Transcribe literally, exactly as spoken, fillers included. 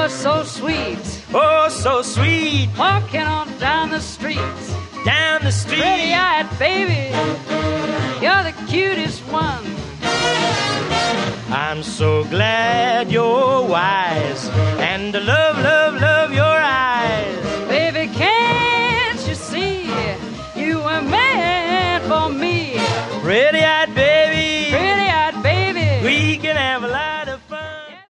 You're so sweet, oh, so sweet. walking on down the street. Down the street. Pretty-eyed baby, you're the cutest one. I'm so glad you're wise and the love